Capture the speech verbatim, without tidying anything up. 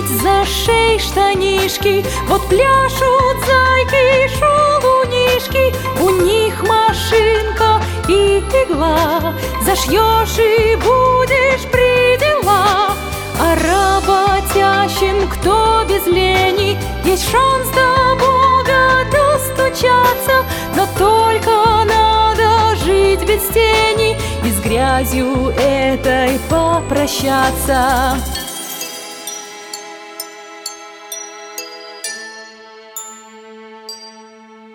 Ведь за шеей штанишки вот пляшут зайки, шалунишки. У них машинка и игла, зашьешь и будешь при делах. А работящим, кто без лени, есть шанс до Бога достучаться. Но только надо жить без тени и с грязью этой попрощаться.